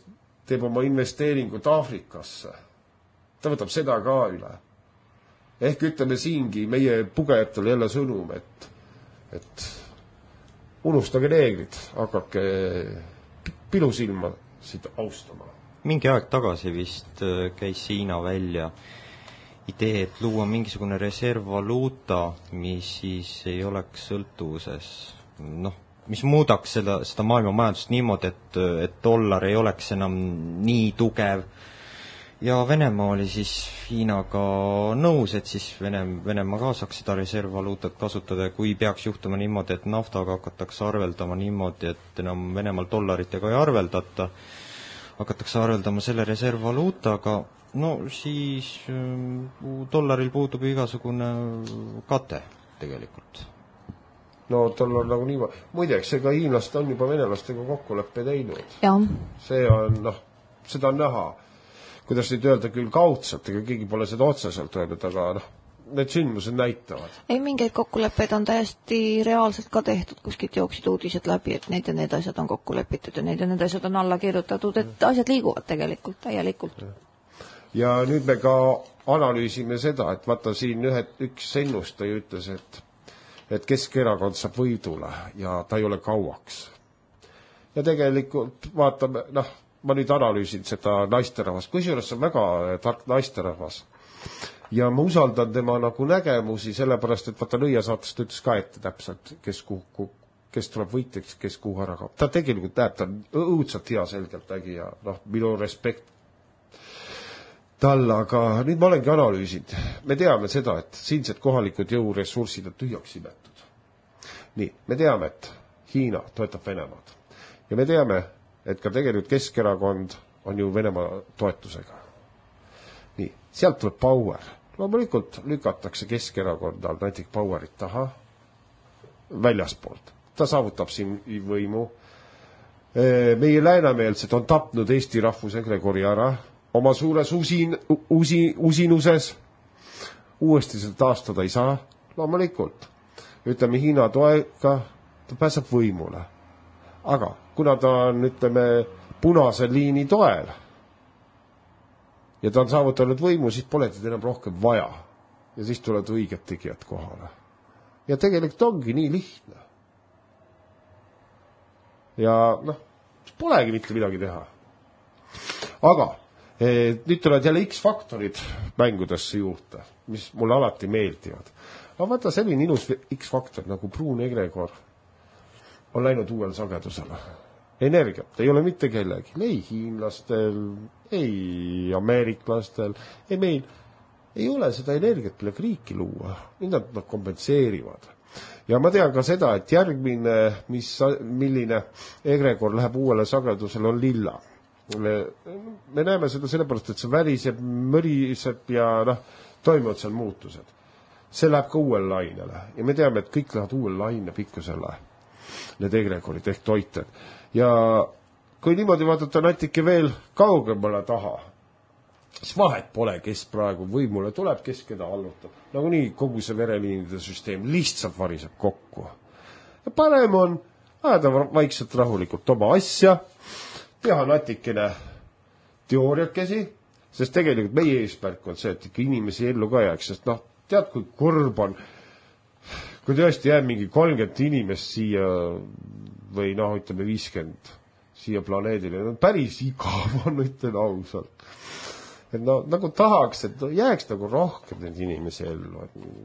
teeb oma investeeringut Aafrikasse. Ta võtab seda ka üle. Ehk ütleme siingi meie pugejatele jälle sõnum, et, et unustage neegrid, hakake pilusilma siit austama. Mingi aeg tagasi vist käis Hiina välja idee, et luua mingisugune reservvaluuta, mis siis ei oleks sõltuvuses, noh, mis muudaks seda, seda maailma majandust niimoodi, et, et dollar ei oleks enam nii tugev. Ja Venemaa oli siis Hiinaga nõus, et siis Vene, Venemaa ka saaks seda reservvaluutat kasutada ja kui peaks juhtuma niimoodi, et naftaga hakatakse arveldama niimoodi, et enam Venemaal dollaritega ei arveldata, hakatakse arveldama selle reservvaluutaga, no siis dollaril puudub igasugune kate tegelikult. No dollar nagu niimoodi. Muideks, ega hiinlast on juba venelastega kokkuleppe teinud. Ja. See on, noh, seda on näha. Kuidas nüüd öelda küll kaudselt, ega keegi pole seda otseselt öelnud, aga noh, need sündmused näitavad. Ei, mingeid kokkuleppeid on täiesti reaalselt ka tehtud, kuskilt jooksid uudised läbi, et need ja need asjad on kokku lepitud ja need ja need asjad on alla kirjutatud, et asjad liiguvad tegelikult täielikult. Ja nüüd me ka analüüsime seda, et vaata siin ühe, üks ennustaja ütles, et, et Keskerakond saab võidule ja ta ei ole kauaks. Ja tegelikult vaatame, noh, ma nüüd analüüsin seda naisterahvast, kusjuures see on väga tark naisterahvas. Ja ma usaldan tema nagu nägemusi, sellepärast, et vaata nõiasaatest ütles ka ette täpselt, kes, kuhu, kes tuleb võitjaks, kes kuhu ära kaob. Ta tegelikult näeb, ta on õudselt hea selgelt nägi ja noh, minu respekt talle, aga nüüd ma olengi analüüsinud. Me teame seda, et siinsed kohalikud jõuressursid on tühjaks imetud. Nii, me teame, et Hiina toetab Venemaad. Ja me teame, et ka tegelikult Keskerakond on ju Venemaa toetusega. Nii, sealt tuleb power. Loomulikult lükatakse Keskerakondal näiteks powerit taha väljaspoolt. Ta saavutab siin võimu. Meie läänemeelsed on tapnud Eesti rahvusegregori ära oma suures usin, usi, usinuses. Uuesti seda taastada ei saa. Loomulikult. Ütleme Hiina toega, ta pääseb võimule. Aga kuna ta on, ütleme, punase liini toel ja ta on saavutanud võimu, siis pole teda enam rohkem vaja. Ja siis tulevad õiged tegijad kohale. Ja tegelikult ongi nii lihtne. Ja noh, polegi mitte midagi teha. Aga eh, nüüd tulevad jälle X-faktorid mängudesse juurde, mis mulle alati meeldivad. Aga vaata selline ilus X-faktor nagu Bruun Egregor on läinud uuel sagedusele. Energiat ei ole mitte kellegi, ei hiinlastel, ei ameeriklastel, ei meil ei ole seda energiat, mille riiki luua. Mida nad kompenseerivad. Ja ma tean ka seda, et järgmine, mis, milline Egregor läheb uuele sagedusele, on lilla. Me, me näeme seda sellepärast, et see väriseb, mõriseb ja noh, toimuvad seal muutused. See läheb ka uuel lainele. Ja me teame, et kõik lähevad uuel laine pikkusele. Need Egregorid ehk toited. Ja kui niimoodi vaadata natuke veel kaugemale taha, siis vahet pole, kes praegu võimule tuleb, kes keda allutab. Nagu nii kogu see vereliinide süsteem lihtsalt variseb kokku. Ja parem on ajada vaikselt rahulikult oma asja, teha natikene teooriakesi, sest tegelikult meie eesmärk on see, et ikka inimesi ellu ka jääks, sest noh, tead, kui kurb on, kui tõesti jääb mingi kolmkümmend inimest siia või noh, ütleme viiskümmend siia planeedile, no päris igav on, ütlen ausalt. Et no nagu tahaks, et no, jääks nagu rohkem neid inimesi ellu.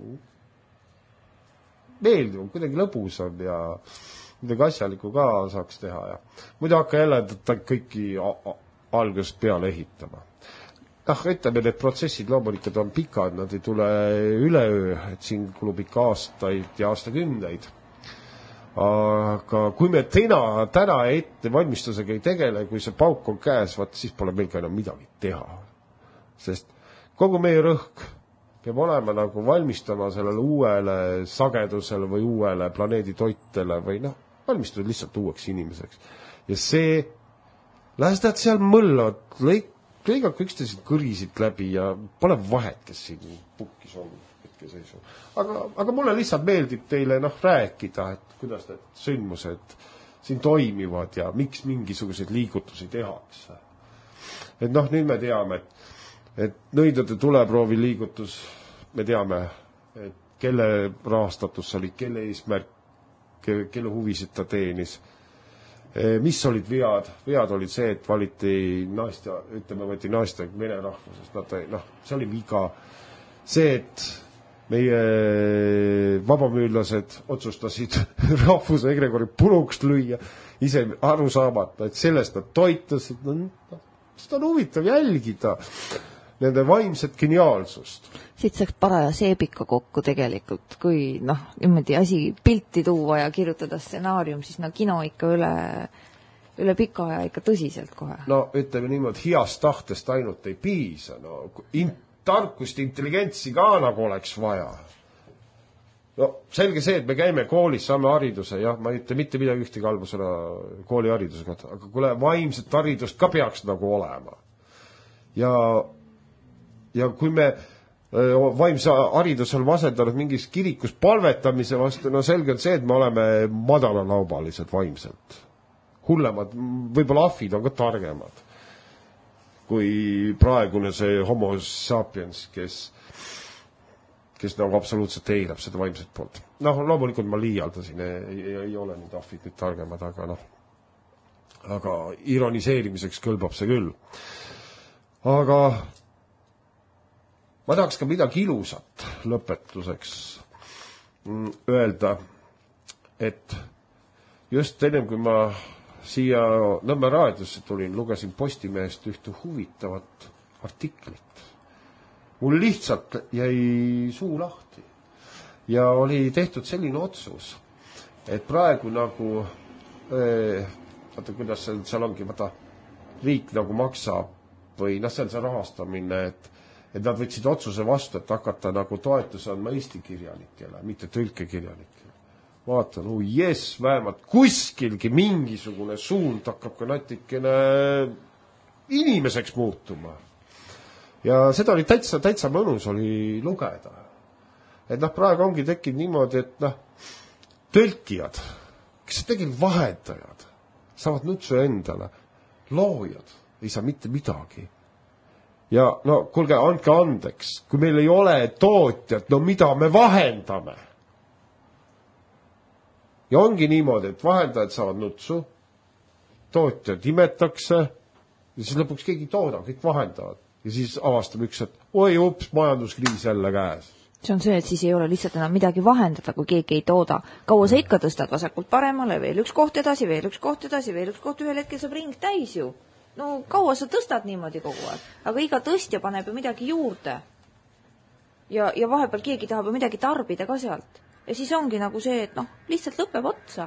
Meeldiv on, kuidagi lõbusam ja midagi asjalikku ka saaks teha. Ja muidu hakka jälle ta kõiki algusest peale ehitama. Ah, ütleme, need protsessid loomulikult on pikad, nad ei tule üleöö, et siin kulub ikka aastaid ja aastakümneid. Aga kui me täna, täna ette valmistusega ei tegele, kui see pauk on käes, vaat siis pole meil ka enam midagi teha. Sest kogu meie rõhk peab olema nagu valmistama sellele uuele sagedusele või uuele planeedi toitele või noh, valmistada lihtsalt uueks inimeseks. Ja see, lähes nad seal mõllavad, lõik, lõigake üksteised kõrisid läbi ja pole vahet, kes siin pukkis on. Aga, aga mulle lihtsalt meeldib teile noh, rääkida, et kuidas need sündmused siin toimivad ja miks mingisuguseid liigutusi tehakse. et noh, nüüd me teame, et, et nõidade tuleproovi liigutus, me teame, et kelle rahastatus oli, kelle eesmärk, kelle huvisid ta teenis. Mis olid vead? Vead olid see, et valiti naist ja, ütleme, võeti naist ja vene rahvusest. Nad, noh, see oli viga. See, et meie vabamüürlased otsustasid rahvuse egregori puruks lüüa, ise aru saamata, et sellest nad toitasid. No, seda on huvitav jälgida nende vaimset geniaalsust. Siit saaks paraja seebika kokku tegelikult, kui noh, niimoodi asi pilti tuua ja kirjutada stsenaarium, siis no kino ikka üle, üle pika aja ikka tõsiselt kohe. No ütleme niimoodi, heast tahtest ainult ei piisa. No, in, tarkust, intelligentsi ka nagu oleks vaja. No selge see, et me käime koolis, saame hariduse, jah, ma ei ütle mitte midagi ühtegi halba selle kooliharidusega, aga kuule, vaimset haridust ka peaks nagu olema. Ja Ja kui me vaimse haridusel vasendanud mingis kirikus palvetamise vastu, no selge on see, et me oleme madalalaubalised vaimselt. Hullemad, võib-olla ahvid on ka targemad kui praegune see homo sapiens, kes, kes nagu absoluutselt eirab seda vaimset poolt. Noh, loomulikult ma liialdasin, ei, ei, ei ole nüüd ahvid nüüd targemad, aga noh, aga ironiseerimiseks kõlbab see küll. Aga ma tahaks ka midagi ilusat lõpetuseks öelda, et just ennem kui ma siia Nõmme raadiosse tulin, lugesin Postimehest ühte huvitavat artiklit. Mul lihtsalt jäi suu lahti ja oli tehtud selline otsus, et praegu nagu eh, vaata, kuidas seal, seal ongi, vaata, riik nagu maksab või noh, seal see rahastamine, et et nad võtsid otsuse vastu, et hakata nagu toetuse andma eesti kirjanikele, mitte tõlkekirjanikele. Vaatan, oh jes, vähemalt kuskilgi mingisugune suund hakkab ka natikene inimeseks muutuma. Ja seda oli täitsa, täitsa mõnus oli lugeda. Et noh, praegu ongi tekkinud niimoodi, et noh, tõlkijad, kes tegelikult vahendajad, saavad nutsu endale, loojad ei saa mitte midagi. Ja no, kuulge, andke andeks, kui meil ei ole tootjat, no mida me vahendame? Ja ongi niimoodi, et vahendajad saavad nutsu, tootjad imetakse, ja siis lõpuks keegi tooda, kõik vahendavad. Ja siis avastab üks, et oi, ups, majanduskriis jälle käes. See on see, et siis ei ole lihtsalt enam midagi vahendada, kui keegi ei tooda. Kaua sa ikka tõstad vasakult paremale, veel üks koht edasi, veel üks koht edasi, veel üks koht, ühel hetkel saab ring täis ju. No kaua sa tõstad niimoodi kogu aeg, aga iga tõstja paneb ju midagi juurde. Ja, ja vahepeal keegi tahab ju midagi tarbida ka sealt. Ja siis ongi nagu see, et noh, lihtsalt lõpeb otsa.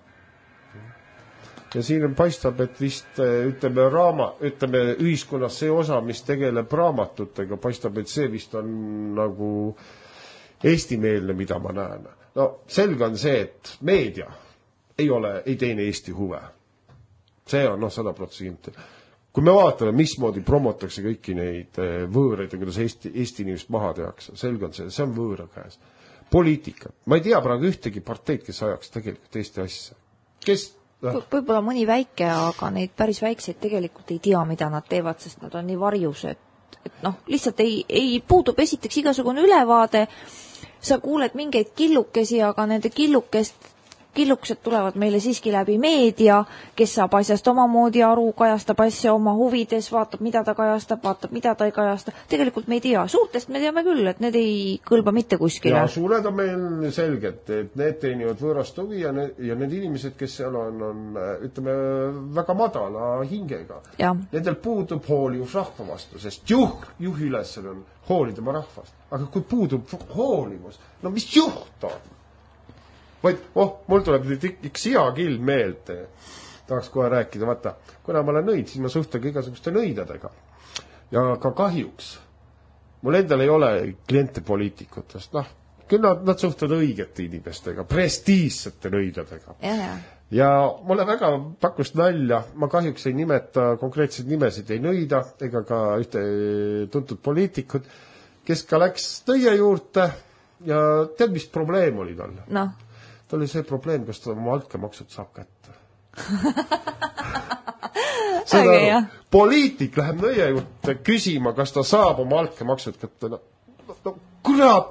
Ja siin paistab, et vist ütleme, raama, ütleme ühiskonnas see osa, mis tegeleb raamatutega, paistab, et see vist on nagu eestimeelne, mida ma näen. No selge on see, et meedia ei ole, ei teene Eesti huve. See on noh, sada protsenti. Kui me vaatame, mismoodi promotakse kõiki neid võõreid ja kuidas Eesti, Eesti inimest maha tehakse, selge on see, see on võõra käes. Poliitika. Ma ei tea praegu ühtegi parteid, kes ajaks tegelikult Eesti asja. Kes? Võib-olla mõni väike, aga neid päris väikseid tegelikult ei tea, mida nad teevad, sest nad on nii varjus, et, et noh, lihtsalt ei, ei puudub esiteks igasugune ülevaade. Sa kuuled mingeid killukesi, aga nende killukest Killukesed tulevad meile siiski läbi meedia, kes saab asjast omamoodi aru, kajastab asja oma huvides, vaatab, mida ta kajastab, vaatab, mida ta ei kajasta. Tegelikult me ei tea. Suurtest me teame küll, et need ei kõlba mitte kuskile. Ja suured on meil selged, et need teenivad võõrast huvi ja need, ja need inimesed, kes seal on, on, ütleme, väga madala hingega. Ja. Nendel puudub hoolivus rahva vastu, sest juh, juhi ülesel on hoolida oma rahvast. Aga kui puudub hoolivus, no mis juht on? Vaid, oh, mul tuleb nüüd üks hea kild meelde. Tahaks kohe rääkida, vaata, kuna ma olen nõid, siis ma suhtlen igasuguste nõidadega. Ja ka kahjuks. Mul endal ei ole kliente poliitikutest, noh, küll nad, nad suhtlevad õigete inimestega, prestiižsete nõidadega. Ja, ja. ja mulle väga pakkus nalja, ma kahjuks ei nimeta konkreetseid nimesid, ei nõida ega ka ühte tuntud poliitikut, kes ka läks nõie juurde ja tead, mis probleem oli tal? Noh. Ta oli see probleem, kas ta oma altkäemaksud saab kätte. Aga, poliitik läheb nõia juurde küsima, kas ta saab oma altkäemaksud kätte. No, no kurat!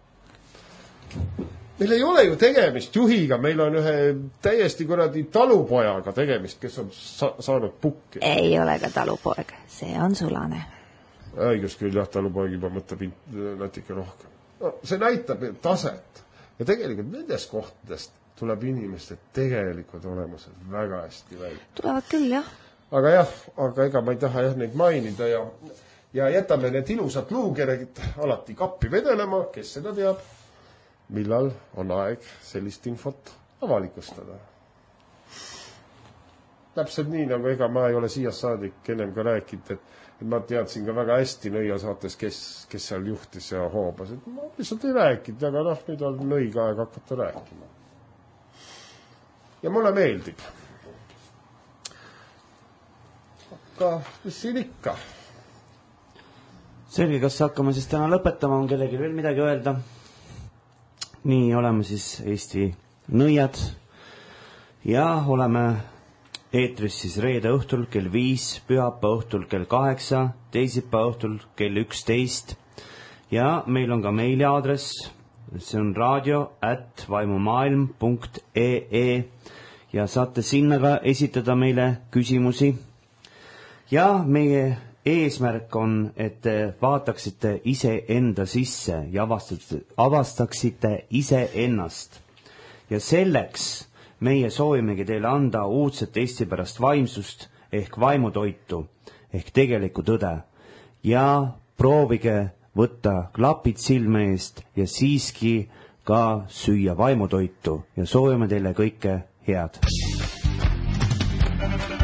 Meil ei ole ju tegemist juhiga, meil on ühe täiesti kuradi talupojaga tegemist, kes on sa saanud pukki. Ei ole ka talupoeg, see on sulane. Õigus küll, jah, talupoeg juba mõtleb natuke rohkem. No, see näitab taset. Ja tegelikult nendes kohtadest tuleb inimesed tegelikult olemused väga hästi välja. Tulevad küll, jah. Aga jah, aga ega ma ei taha jah neid mainida ja, ja jätame need ilusad luukeregid alati kappi vedelema, kes seda teab, millal on aeg sellist infot avalikustada. Täpselt nii, nagu ega ma ei ole siia saadik ennem ka rääkinud, et, et ma teadsin ka väga hästi nõia saates, kes, kes seal juhtis ja hoobas. Et ma lihtsalt ei rääkinud, aga noh, nüüd on õige aeg hakata rääkima. Ja mulle meeldib. Aga mis siin ikka? Selge, kas hakkame siis täna lõpetama, on kellegi veel midagi öelda? Nii oleme siis Eesti nõiad ja oleme eetris siis reede õhtul kell viis, pühapa õhtul kell kaheksa, teisipa õhtul kell üksteist ja meil on ka meili aadress, see on radio at vaimumaailm punkt ee ja saate sinna ka esitada meile küsimusi ja meie eesmärk on, et te vaataksite ise enda sisse ja avastaksite, avastaksite ise ennast. Ja selleks meie soovimegi teile anda uudset Eesti pärast vaimsust ehk vaimutoitu ehk tegelikku tõde. Ja proovige võtta klapid silme eest ja siiski ka süüa vaimutoitu ja soovime teile kõike head.